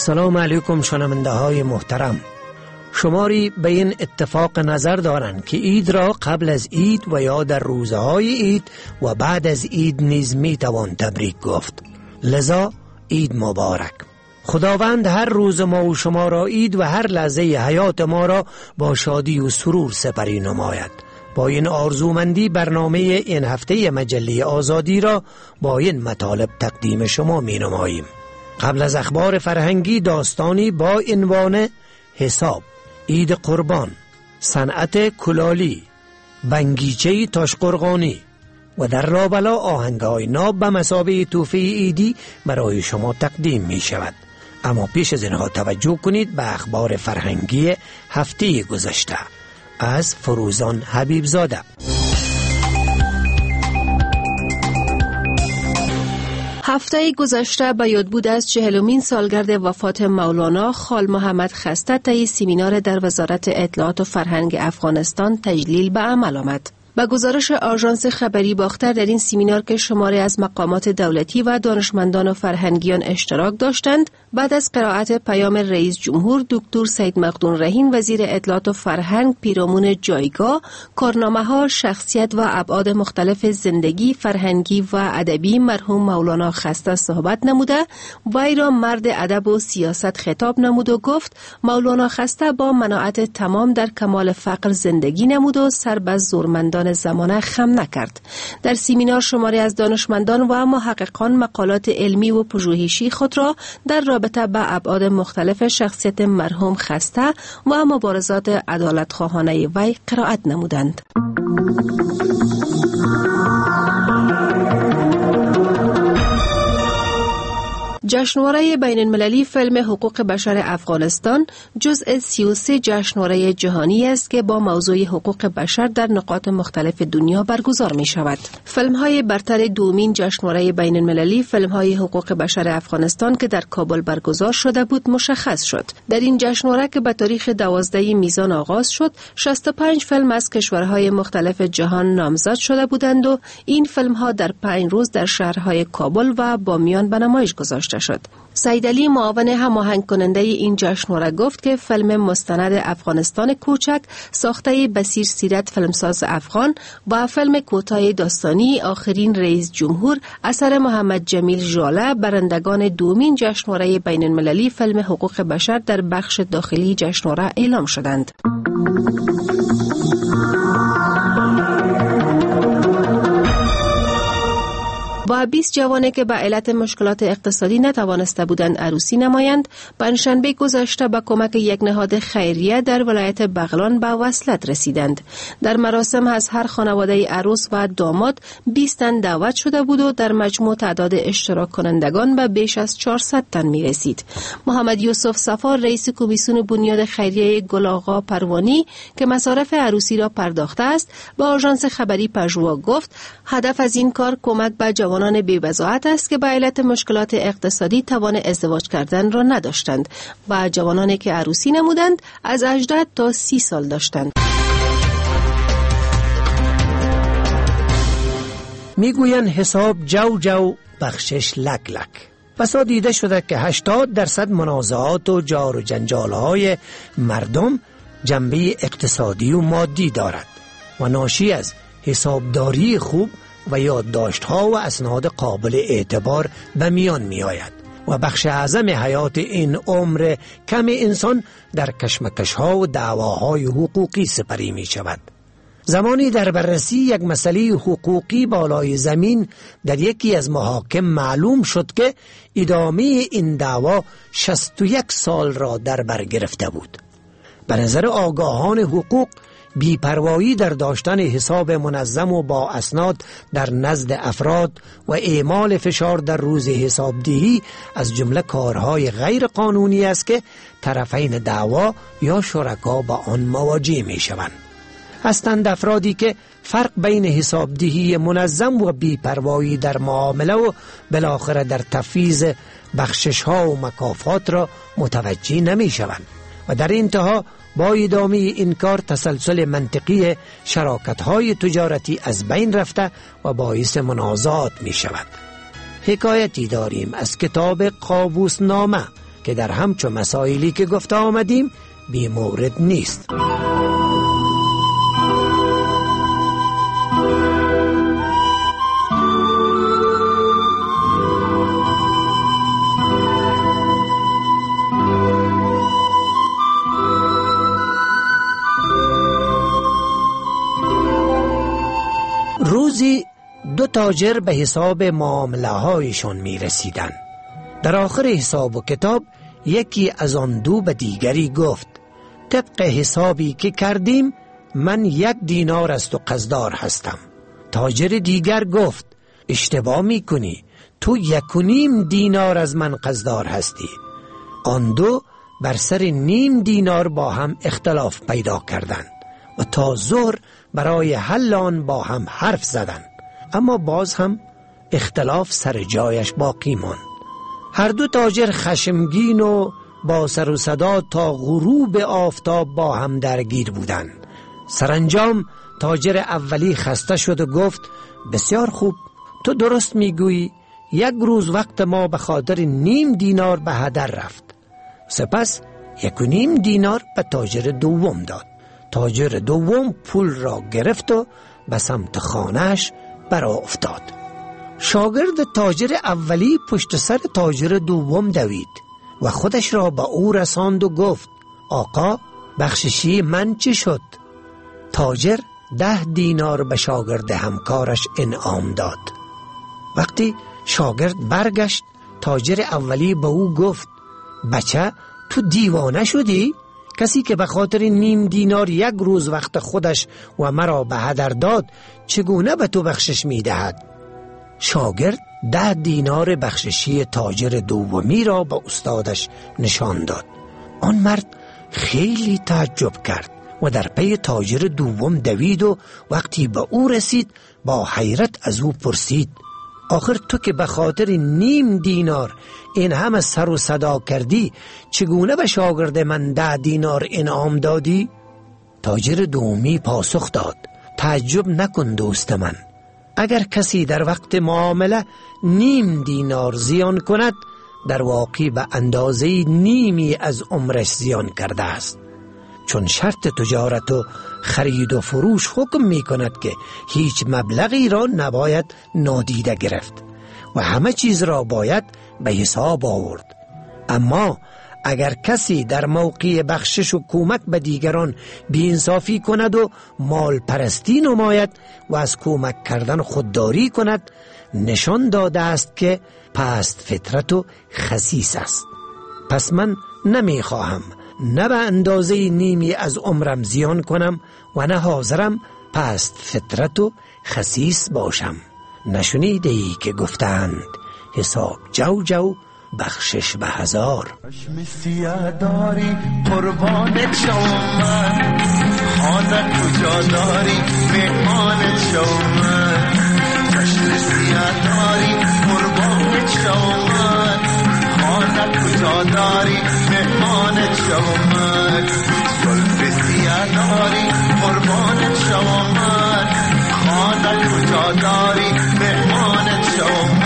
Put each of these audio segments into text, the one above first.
سلام علیکم شنونده های محترم. شماری به این اتفاق نظر دارند که عید را قبل از عید و یا در روزهای عید و بعد از عید نیز می توان تبریک گفت. لذا عید مبارک. خداوند هر روز ما و شما را عید و هر لحظه حیات ما را با شادی و سرور سپری نماید. با این آرزومندی برنامه این هفته مجله آزادی را با این مطالب تقدیم شما می نماییم. قبل از اخبار فرهنگی داستانی با عنوان حساب، عید قربان، صنعت کلالی، بنگیچه تاشقرغانی و در رابلا آهنگ‌های ناب به مثابه تحفه عیدی برای شما تقدیم می شود. اما پیش از اینها توجه کنید به اخبار فرهنگی هفته گذشته از فروزان حبیبزاده. هفته گذشته به یاد بود از 40مین سالگرد وفات مولانا خال محمد خسته طی سمینار در وزارت اطلاعات و فرهنگ افغانستان تجلیل به عمل آمد. با گزارش آژانس خبری باختر در این سمینار که شماری از مقامات دولتی و دانشمندان و فرهنگیان اشتراک داشتند، بعد از قرائت پیام رئیس جمهور دکتر سید مقدون رهین وزیر اطلاعات و فرهنگ پیرامون جایگاه، کارنامه‌ها، شخصیت و ابعاد مختلف زندگی فرهنگی و ادبی مرحوم مولانا خسته صحبت نموده، وی را مرد ادب و سیاست خطاب نمود و گفت مولانا خسته با مناعت تمام در کمال فقر زندگی نمود و سر به زورمندان زمانه خم نکرد. در سمینار شماری از دانشمندان و محققان مقالات علمی و پژوهشی خود را در رابطه با ابعاد مختلف شخصیت مرحوم خسته و مبارزات عدالتخواهانه وی قرائت نمودند. جشنواره بین المللی فیلم حقوق بشر افغانستان جزء 33 جشنواره جهانی است که با موضوع حقوق بشر در نقاط مختلف دنیا برگزار می شود. فیلم های برتر دومین جشنواره بین المللی فیلم های حقوق بشر افغانستان که در کابل برگزار شده بود مشخص شد. در این جشنواره که به تاریخ 12 میزان آغاز شد، 65 فیلم از کشورهای مختلف جهان نامزد شده بودند و این فیلم ها در 5 روز در شهرهای کابل و بامیان به نمایش گذاشته شد. سید علی معاون هماهنگ کننده این جشنواره گفت که فیلم مستند افغانستان کوچک ساخته بصیر سیرت فیلمساز افغان و فیلم کوتاه داستانی آخرین رئیس جمهور اثر محمد جمیل ژاله برندگان دومین جشنواره بین المللی فیلم حقوق بشر در بخش داخلی جشنواره اعلام شدند. با 20 جوانه که به علت مشکلات اقتصادی نتوانسته بودند عروسی نمایند، پنجشنبه گذشته با کمک یک نهاد خیریه در ولایت بغلان به وصلت رسیدند. در مراسم از هر خانواده عروس و داماد 20 تن دعوت شده بود و در مجموع تعداد اشتراک کنندگان به بیش از 400 تن می رسید. محمد یوسف صفا رئیس کمیسیون بنیاد خیریه گل‌آقا پروانی که مصارف عروسی را پرداخته است، با آژانس خبری پژوا گفت هدف از این کار کمک به جوانان بی‌وضاحت است که به علت مشکلات اقتصادی توان ازدواج کردن را نداشتند و جوانانی که عروسی نمودند از 18 تا 30 سال داشتند. میگویند حساب جو جو بخشش لک لک. بسا دیده شده که 80% منازعات و جار و جنجال‌های مردم جنبه اقتصادی و مادی دارد و ناشی از حسابداری خوب و یادداشت‌ها و اسناد قابل اعتبار به میان می آید و بخش اعظم حیات این عمر کم انسان در کشمکش‌ها و دعواهای حقوقی سپری می شود. زمانی در بررسی یک مسئله حقوقی بالای زمین در یکی از محاکم معلوم شد که ادامه این دعوا 61 سال را در بر گرفته بود. به نظر آگاهان حقوق بی‌پروایی در داشتن حساب منظم و با اسناد در نزد افراد و اعمال فشار در روز حسابدهی از جمله کارهای غیر قانونی است که طرفین دعوا یا شرکا با آن مواجه می شوند. هستند افرادی که فرق بین حسابدهی منظم و بی‌پروایی در معامله و بالاخره در تفویض بخشش‌ها و مکافات را متوجه نمی شوند و در انتها با ادامه این کار تسلسل منطقی شراکت‌های تجارتی از بین رفته و باعث منازعات می شود. حکایتی داریم از کتاب قابوس نامه که در همچون مسائلی که گفته آمدیم بی مورد نیست. روزی 2 تاجر به حساب معامله هایشون می رسیدن. در آخر حساب و کتاب یکی از آن 2 به دیگری گفت: طبق حسابی که کردیم من 1 دینار از تو قرضدار هستم. تاجر دیگر گفت: اشتباه می کنی، تو 1.5 دینار از من قرضدار هستی. آن 2 بر سر 0.5 دینار با هم اختلاف پیدا کردند و تا ظهر برای حل آن با هم حرف زدند، اما باز هم اختلاف سر جایش باقی ماند. هر 2 تاجر خشمگین و با سر و صدا تا غروب آفتاب با هم درگیر بودند. سرانجام تاجر اولی خسته شد و گفت: بسیار خوب، تو درست میگویی، 1 روز وقت ما به خاطر 0.5 دینار به هدر رفت. سپس 1.5 دینار به تاجر دوم داد. تاجر دوم پول را گرفت و به سمت خانهش برا افتاد. شاگرد تاجر اولی پشت سر تاجر دوم دوید و خودش را به او رساند و گفت: آقا، بخششی من چی شد؟ تاجر 10 دینار به شاگرد همکارش انعام داد. وقتی شاگرد برگشت، تاجر اولی به او گفت: بچه، تو دیوانه شدی؟ کسی که به خاطر 0.5 دینار 1 روز وقت خودش و مرا به هدر داد چگونه به تو بخشش می دهد؟ شاگرد 10 دینار بخششی تاجر دومی را به استادش نشان داد. آن مرد خیلی تعجب کرد و در پی تاجر دوم دوید و وقتی به او رسید با حیرت از او پرسید: آخر تو که به خاطر 0.5 دینار این همه سر و صدا کردی، چگونه به شاگرد من 10 دینار انعام دادی؟ تاجر دومی پاسخ داد: تعجب نکن دوست من، اگر کسی در وقت معامله 0.5 دینار زیان کند، در واقع به اندازه 1/2 از عمرش زیان کرده است. چون شرط تجارت و خرید و فروش حکم می کند که هیچ مبلغی را نباید نادیده گرفت و همه چیز را باید به حساب آورد. اما اگر کسی در موقع بخشش و کمک به دیگران بی‌انصافی کند و مال پرستی نماید و از کمک کردن خودداری کند، نشان داده است که پست فطرت و خسیس است. پس من نمی خواهم نه به اندازه 1/2 از عمرم زیان کنم و نه حاضرم پست فطرت و خسیس باشم. نشنیده ای که گفتند حساب جو جو، بخشش به 1000. چشم سیاه داری قربان شوم، خانه کجا داری مهمان شوم. چشم سیاه داری قربان شوم، خانه کجا داری مهمان شوم. زلف سیاه داری قربان شوم، خانه کجا داری مهمان شوم.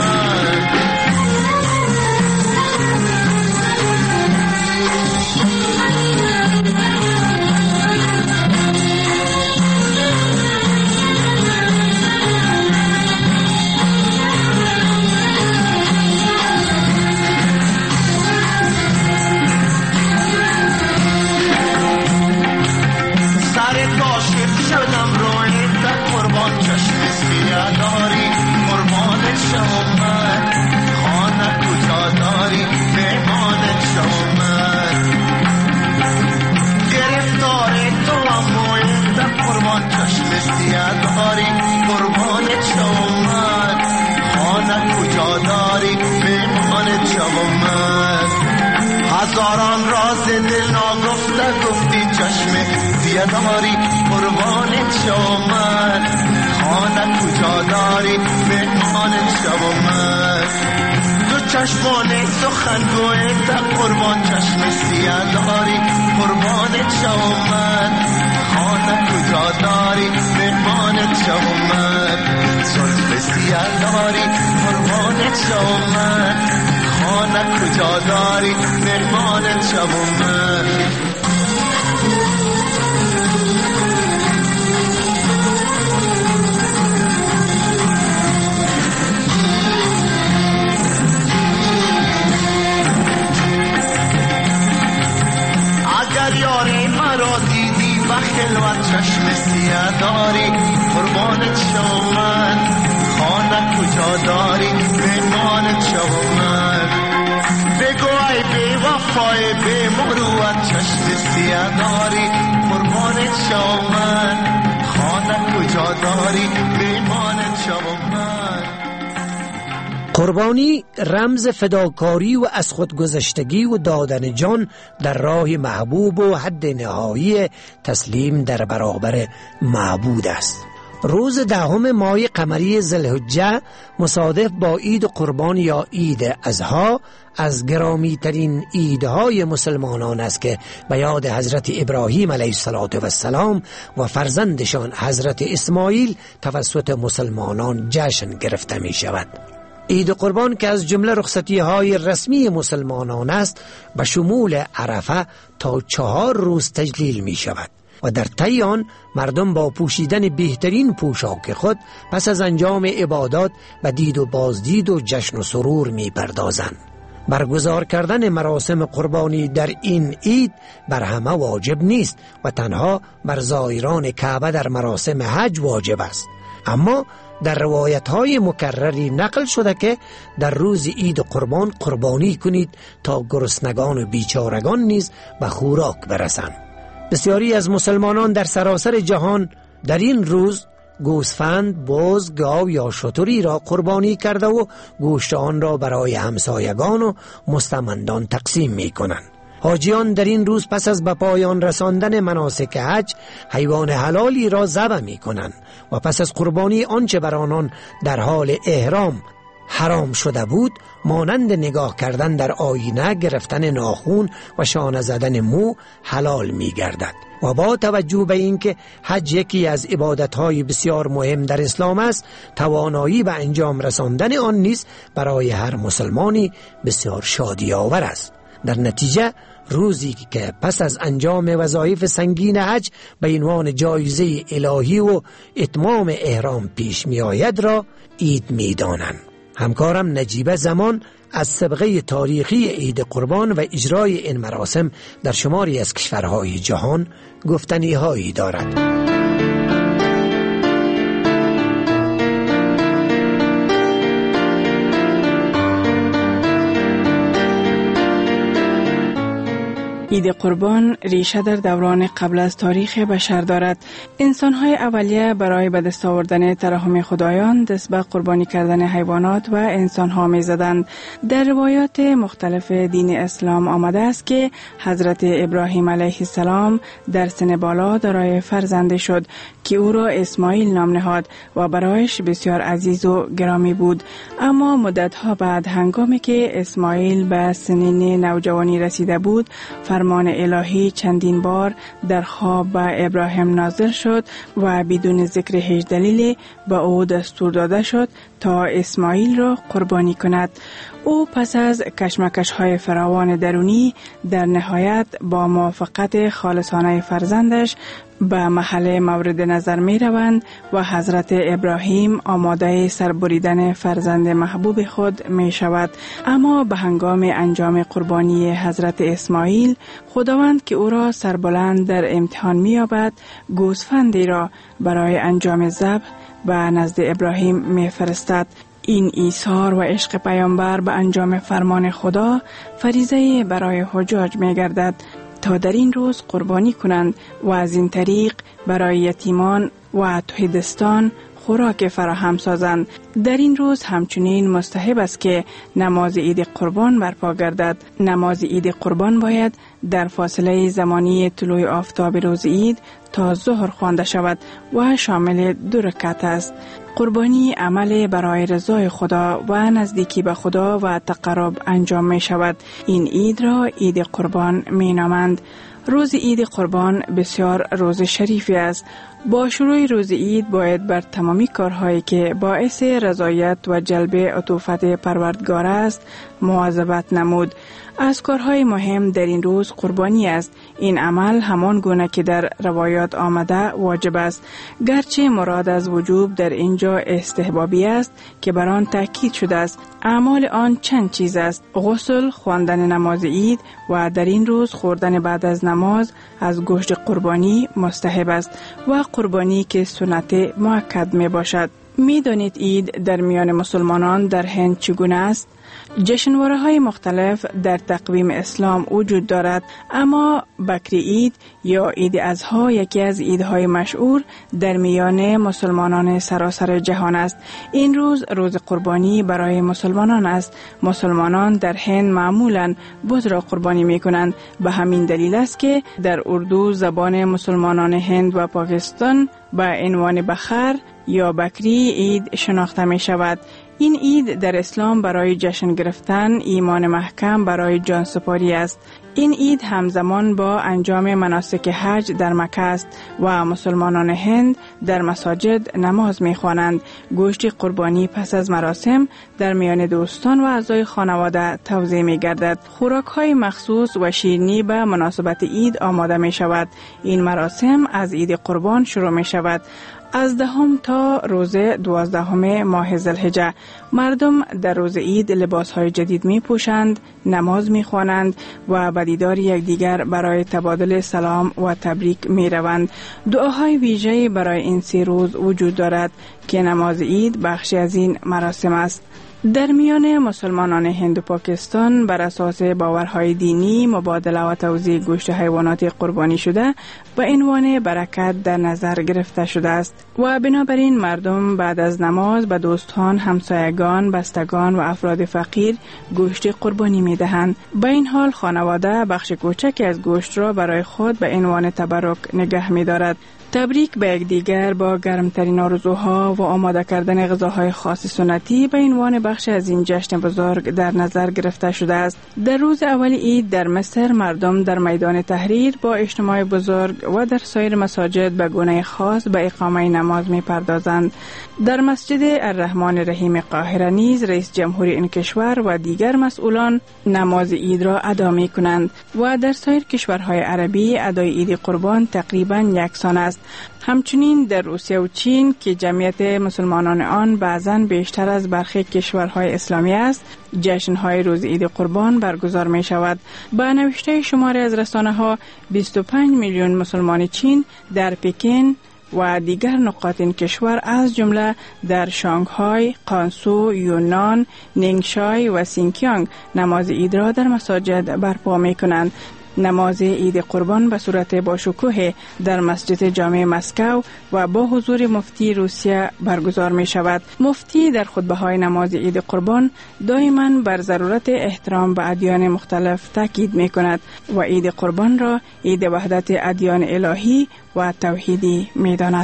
هزاران راز دل ناگفته گفتی، چشم سیاه داری قربانت شوم. خانه کجا داری مهمانت شوم. تو چشمان سخنگویت قربان، چشم سیاه داری قربانت شوم. خانه کجا داری مهمانت شوم. زلف سیاه داری قربانت شوم، خانه خانه کجا داری مهمان شبم من. یاری مرا دیدی و خلوت چشم سیاه داری قربانت شو من. خانه کجا داری مهمانت شو من. بگو ای بی وفای بی مروت چشم سیاه داری قربانت شو من. خانه کجا داری مهمانت شو من. قربانی رمز فداکاری و از خودگذشتگی و دادن جان در راه محبوب و حد نهایی تسلیم در برابر معبود است. روز 10 ماه قمری ذوالحجه مصادف با عید قربان یا عید اضحی از گرامی ترین عیدهای مسلمانان است که به یاد حضرت ابراهیم علیه السلام و فرزندشان حضرت اسماعیل توسط مسلمانان جشن گرفته می شود. عید قربان که از جمله رخصتی های رسمی مسلمانان است به شمول عرفه تا 4 روز تجلیل می شود و در طی آن مردم با پوشیدن بهترین پوشاک خود پس از انجام عبادات به دید و بازدید و جشن و سرور می پردازند. برگزار کردن مراسم قربانی در این عید بر همه واجب نیست و تنها بر زائران کعبه در مراسم حج واجب است، اما در روایت‌های مکرری نقل شده که در روز عید قربان قربانی کنید تا گرسنگان و بیچارگان نیز به خوراک برسند. بسیاری از مسلمانان در سراسر جهان در این روز گوسفند، بز، گاو یا شتری را قربانی کرده و گوشت آن را برای همسایگان و مستمندان تقسیم می کنند. حاجیان در این روز پس از به پایان رساندن مناسک حج حیوان حلالی را ذبح می کنند و پس از قربانی آنچه بر آنان در حال احرام حرام شده بود مانند نگاه کردن در آینه، گرفتن ناخون و شانه زدن مو حلال می گردد. و با توجه به اینکه حج یکی از عبادت‌های بسیار مهم در اسلام است، توانایی به انجام رساندن آن نیز برای هر مسلمانی بسیار شادی آور است. در نتیجه روزی که پس از انجام وظایف سنگین حج به عنوان جایزه الهی و اتمام احرام پیش می آید را عید می دانند. همکارم نجیبه زمان از سابقه تاریخی عید قربان و اجرای این مراسم در شماری از کشورهای جهان گفتنی هایی دارد. عید قربان ریشه در دوران قبل از تاریخ بشر دارد. انسان‌های اولیه برای به دست آوردن ترحم خدایان دست به قربانی کردن حیوانات و انسان‌ها می‌زدند. در روایات مختلف دین اسلام آمده است که حضرت ابراهیم علیه السلام در سن بالا دارای فرزندی شد که او را اسماعیل نام نهاد و برایش بسیار عزیز و گرامی بود. اما مدت‌ها بعد هنگامی که اسماعیل به سنین نوجوانی رسیده بود، فرمان الهی چندین بار در خواب به ابراهیم نازل شد و بدون ذکر هیچ دلیلی به او دستور داده شد تا اسماعیل را قربانی کند. او پس از کشمکش‌های فراوان درونی در نهایت با موافقت خالصانه فرزندش به محل مورد نظر می روند و حضرت ابراهیم آماده سربریدن فرزند محبوب خود می شود. اما به هنگام انجام قربانی حضرت اسماعیل، خداوند که او را سربلند در امتحان می یابد، گوسفندی را برای انجام ذبح به نزد ابراهیم می فرستد. این ایثار و عشق پیامبر به انجام فرمان خدا فریضه برای حجاج می گردد تا در این روز قربانی کنند و از این طریق برای یتیمان و تهیدستان خوراک فراهم سازند. در این روز همچنین مستحب است که نماز عید قربان برپا گردد. نماز عید قربان باید در فاصله زمانی طلوع آفتاب روز عید تا ظهر خوانده شود و شامل 2 رکعت است. قربانی عمل برای رضای خدا و نزدیکی به خدا و تقرب انجام می شود. این عید را عید قربان می نامند. روز عید قربان بسیار روز شریفی است. با شروع روز عید باید بر تمامی کارهایی که باعث رضایت و جلب عطوفت پروردگار است مواظبت نمود. از کارهای مهم در این روز قربانی است. این عمل همان گونه که در روایات آمده واجب است، گرچه مراد از وجوب در اینجا استحبابی است که بر آن تاکید شده است. اعمال آن چند چیز است: غسل، خواندن نماز عید و در این روز خوردن بعد از نماز از گوشت قربانی مستحب است و قربانی که سنت مؤکد می باشد. می دانید عید در میان مسلمانان در هند چگونه است؟ جشنواره های مختلف در تقویم اسلام وجود دارد، اما بکری عید یا عید اضحی یکی از عیدهای مشهور در میان مسلمانان سراسر جهان است. این روز روز قربانی برای مسلمانان است. مسلمانان در هند معمولاً بز را قربانی می کنند. به همین دلیل است که در اردو زبان مسلمانان هند و پاکستان با عنوان بخر یا بکری عید شناخته می شود. این عید در اسلام برای جشن گرفتن ایمان محکم برای جان سپاری است. این عید همزمان با انجام مناسک حج در مکه است و مسلمانان هند در مساجد نماز می خوانند. گوشت قربانی پس از مراسم در میان دوستان و اعضای خانواده توزیع می گردد. خوراک های مخصوص و شیرینی به مناسبت عید آماده می شود. این مراسم از عید قربان شروع می شود. از 10 تا روز 12 ماه ذوالحجه مردم در روز عید لباسهای جدید می پوشند، نماز می خوانند و به دیدار یکدیگر برای تبادل سلام و تبریک می روند. دعاهای ویژه‌ای برای این 3 روز وجود دارد که نماز عید بخشی از این مراسم است. در میان مسلمانان هند و پاکستان بر اساس باورهای دینی مبادله و توزیع گوشت حیوانات قربانی شده به عنوان برکت در نظر گرفته شده است و بنابراین مردم بعد از نماز به دوستان، همسایگان، بستگان و افراد فقیر گوشت قربانی می دهند. به این حال خانواده بخش کوچکی از گوشت را برای خود به عنوان تبرک نگه می دارد. تبریک به یکدیگر با گرمترین آرزوها و آماده کردن غذاهای خاص سنتی به عنوان بخش از این جشن بزرگ در نظر گرفته شده است. در روز اول عید در مصر مردم در میدان تحریر با اجتماع بزرگ و در سایر مساجد به گونه خاص به اقامه نماز می پردازند. در مسجد الرحمن الرحیم قاهره نیز رئیس جمهور این کشور و دیگر مسئولان نماز عید را ادا می کنند و در سایر کشورهای عربی ادای عید قربان تقریباً یکسان است. همچنین در روسیه و چین که جمعیت مسلمانان آن بعضاً بیشتر از برخی کشورهای اسلامی است، جشن‌های روز عید قربان برگزار می شود. با نوشته شماری از رسانه‌ها 25 میلیون مسلمان چین در پکین و دیگر نقاط این کشور از جمله در شانگهای، قانسو، یونان، نینگشای و سینکیانگ نماز عید را در مساجد برپا می کنند. نماز عید قربان به صورت باشکوه در مسجد جامع مسکو و با حضور مفتی روسیه برگزار می شود. مفتی در خطبه‌های نماز عید قربان دائما بر ضرورت احترام به ادیان مختلف تاکید می کند و عید قربان را عید وحدت ادیان الهی و توحیدی می داند.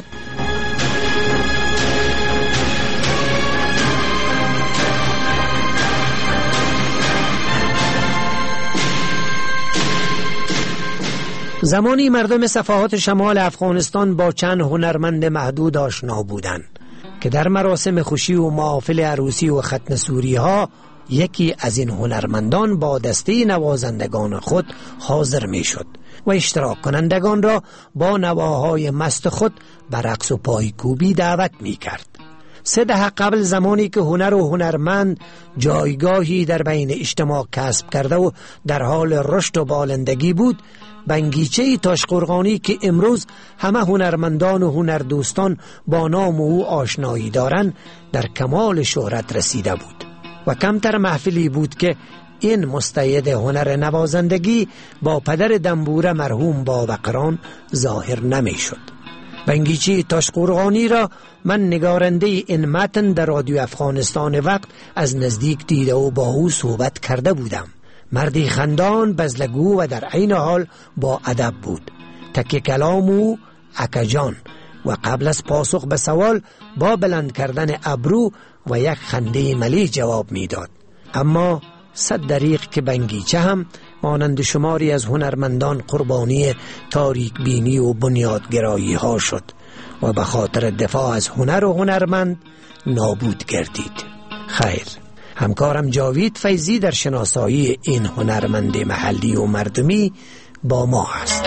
زمانی مردم صفحات شمال افغانستان با چند هنرمند محدود آشنا بودند که در مراسم خوشی و محافل عروسی و ختن سوری ها یکی از این هنرمندان با دسته نوازندگان خود حاضر می شد و اشتراک کنندگان را با نواهای مست خود به رقص و پایکوبی دعوت می کرد. 3 دهه قبل زمانی که هنر و هنرمند جایگاهی در بین اجتماع کسب کرده و در حال رشد و بالندگی بود، بنگیچه تاشقرغانی که امروز همه هنرمندان و هنردوستان با نام او آشنایی دارند در کمال شهرت رسیده بود و کمتر محفلی بود که این مستعد هنر نوازندگی با پدر دنبوره مرحوم بابقران ظاهر نمی شد. بنگیچه تاشقرغانی را من نگارنده این متن در رادیو افغانستان وقت از نزدیک دیده و با او صحبت کرده بودم. مردی خندان، بزلگو و در عین حال با ادب بود. تک کلام او اکجان و قبل از پاسخ به سوال با بلند کردن ابرو و یک خنده ملیح جواب میداد. اما صد دریغ که بنگیچه هم مانند شماری از هنرمندان قربانی تاریک بینی و بنیادگرایی ها شد و به خاطر دفاع از هنر و هنرمند نابود گردید. خیر، همکارم جاوید فیضی در شناسایی این هنرمند محلی و مردمی با ما است.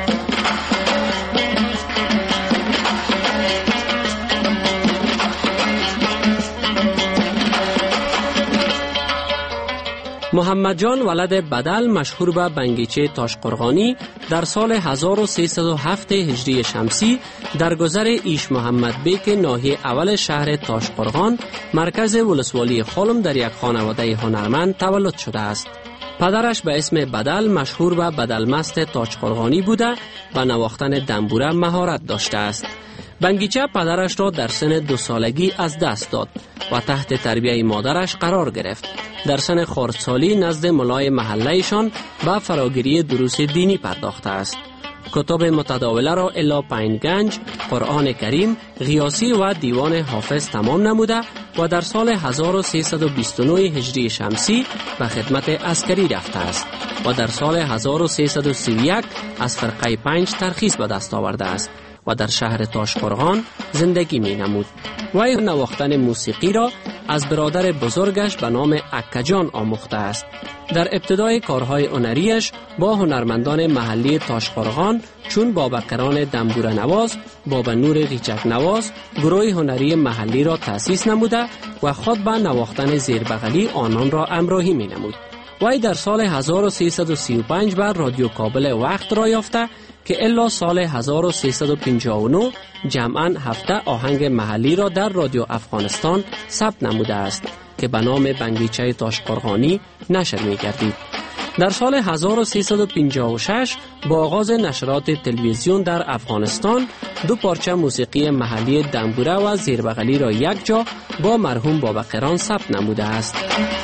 محمد جان ولد بدل مشهور به بنگیچه تاشقرغانی در سال 1307 هجری شمسی در گذر ایش محمد بیک ناحیه اول شهر تاشقرغان مرکز ولسوالی خلم در یک خانواده هنرمند تولد شده است. پدرش به اسم بدل مشهور به بدلمست تاشقرغانی بوده و نواختن دنبوره مهارت داشته است. بنگیچه پدرش را در سن 2 سالگی از دست داد و تحت تربیه مادرش قرار گرفت. در سن خردسالی نزد ملای محلهشان به فراگیری دروس دینی پرداخته است. کتاب متداوله را الا 5 گنج، قرآن کریم، غیاسی و دیوان حافظ تمام نموده و در سال 1329 هجری شمسی به خدمت عسکری رفته است و در سال 1331 از فرقه 5 ترخیص به دست آورده است و در شهر تاشقرغان زندگی می نمود. وی نواختن موسیقی را از برادر بزرگش به نام اکجان آموخته است. در ابتدای کارهای هنریش با هنرمندان محلی تاشقرغان چون بابا قران دنبوره نواز، بابا نور ریچک نواز گروه هنری محلی را تأسیس نموده و خود به نواختن زیربغلی آنان را همراهی می نمود. وی در سال 1335 بر رادیو کابل وقت را یافته که الا سال 1359 جمعاً 7 آهنگ محلی را در رادیو افغانستان ثبت نموده است که به نام بنگیچه تاشقرغانی نشر می گردید. در سال 1356 با آغاز نشرات تلویزیون در افغانستان 2 پارچه موسیقی محلی دنبوره و زیربغلی را یک جا با مرحوم بابا قران ثبت نموده است.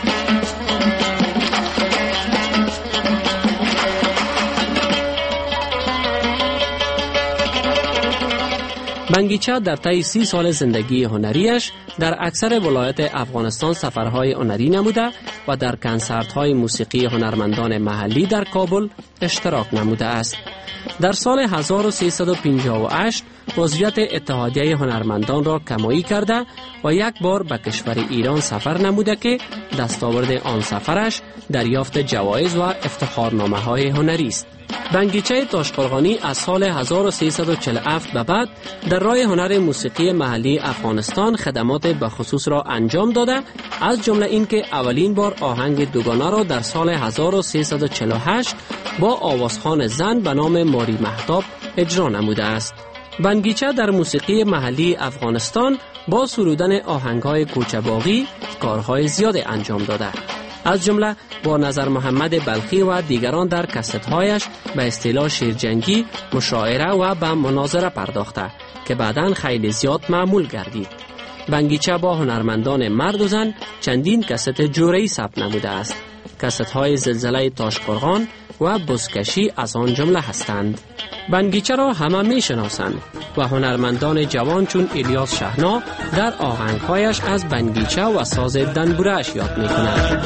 بنگیچه در طی 30 سال زندگی هنریش در اکثر ولایات افغانستان سفرهای هنری نموده و در کنسرت‌های موسیقی هنرمندان محلی در کابل اشتراک نموده است. در سال 1358 عضویت اتحادیه هنرمندان را کمایی کرده و یک بار به کشور ایران سفر نموده که دستاورد آن سفرش دریافت جوایز و افتخارنامه‌های هنری است. بنگیچه تاشقرغانی از سال 1347 به بعد در راه هنر موسیقی محلی افغانستان خدمات بخصوص را انجام داده، از جمله اینکه اولین بار آهنگ دوگانه را در سال 1348 با آوازخوان زن به نام ماری مهتاب اجرا نموده است. بنگیچه در موسیقی محلی افغانستان با سرودن آهنگ‌های کوچه‌باغی کارهای زیاد انجام داده، از جمله با نظر محمد بلخی و دیگران در کست‌هایش به اصطلاح شیرجنگی، مشاعره و به مناظره پرداخته که بعداً خیلی زیاد معمول گردید. بنگیچه با هنرمندان مرد و زن چندین کست جوره‌ای ثبت نموده است. کست‌های زلزله تاشقرغان و بزکشی از آن جمله هستند. بنگیچه را همه می شناسند و هنرمندان جوان چون الیاس شهنا در آهنگهایش از بنگیچه و ساز دنبوره‌اش یاد می کنند.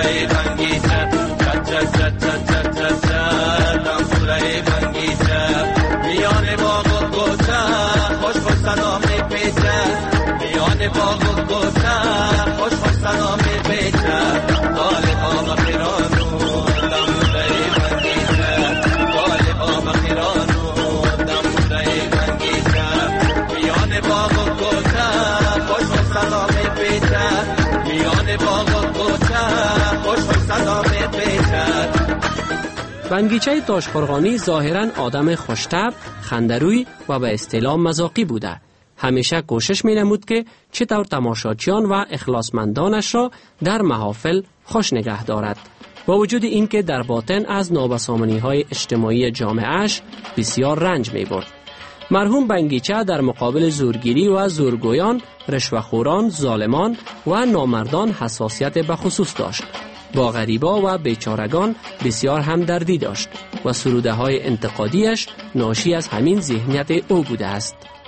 بنگیچه تاشقرغانی ظاهراً آدم خوش‌طبع، خنده‌روی و به اصطلاح مذاقی بوده. همیشه کوشش می‌نمود که چطور تماشاچیان و اخلاصمندانش را در محافل خوش نگه دارد. با وجود اینکه در باطن از نابسامانی‌های اجتماعی جامعه‌اش بسیار رنج می‌برد. مرحوم بنگیچه در مقابل زورگیری و زورگویان، رشوه‌خوران، ظالمان و نامردان حساسیت به خصوص داشت. با غریبا و بیچارگان بسیار همدردی داشت و سروده های انتقادیش ناشی از همین ذهنیت او بوده است.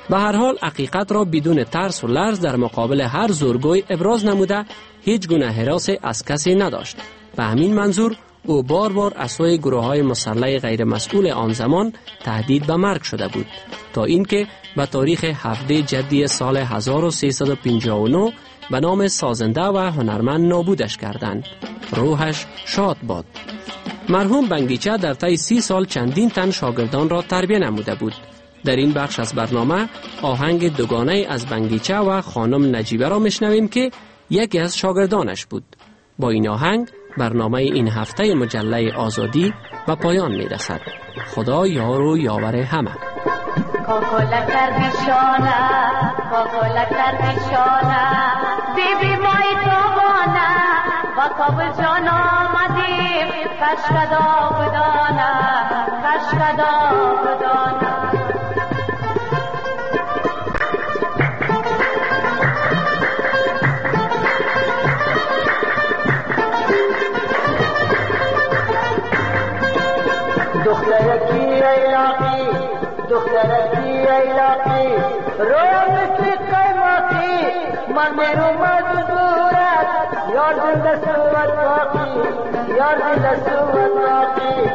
به هر حال حقیقت را بدون ترس و لرز در مقابل هر زورگوی ابراز نموده هیچ گونه هراس از کسی نداشت. به همین منظور او بار بار از سوی گروه‌های مسلح غیر مسئول آن زمان تهدید به مرگ شده بود تا اینکه به تاریخ 17 جدی سال 1359 به نام سازنده و هنرمند نابودش کردند. روحش شاد باد. مرحوم بنگیچه در طی 30 سال چندین تن شاگردان را تربیت نموده بود. در این بخش از برنامه آهنگ دوگانه از بنگیچه و خانم نجیبه را میشنویم که یکی از شاگردانش بود. با این آهنگ برنامه این هفته مجله آزادی به پایان میرسد. خدا یار و یاور همه. کوکولا کردی شانه، کوکولا کردی شانه، بیبی مای توبانه و کابل جان آمدیم کشکدا بدانه، کشکدا بدانه. دخترکی ایلاقی، دخترکی ایلاقی، رویا مثل قیماقی، من میرو مدورت، یار زنده سوت باقی، یار زنده سوت باقی.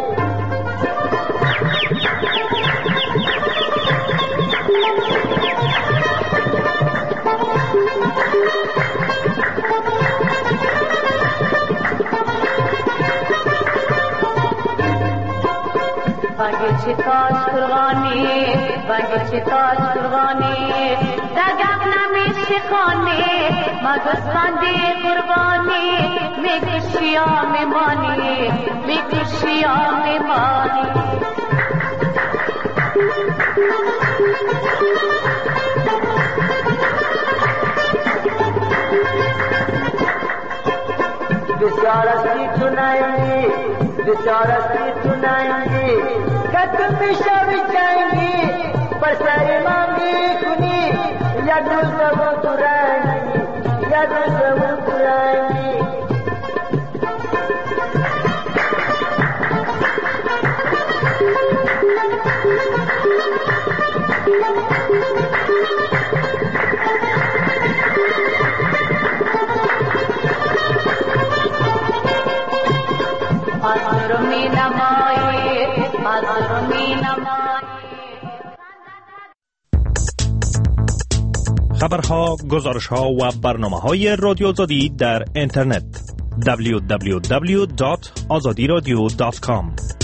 بانگی تاج قربانی، بانگی تاج قربانی، دگم نمیشه خانی، مگسفندی قربانی، میگشیا میمانی، میگشیا میمانی. بشارتی تو نایندی، بشارتی تو نایندی، کتم شوی جنگی، پر سری ما میکنی، یا دوستمون تو رنگی، یا دوستمون تو رنگی. مظلومی نمایی، مظلومی نمایی. خبرها، گزارشها و برنامه‌های رادیو آزادی در اینترنت www.azadiradio.com